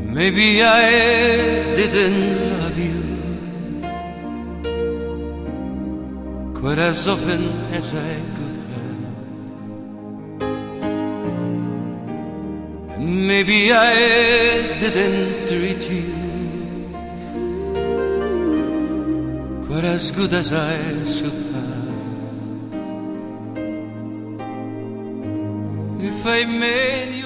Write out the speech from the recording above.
Maybe I didn't love you quite as often as I could have, and maybe I didn't treat you quite as good as I should have. If I made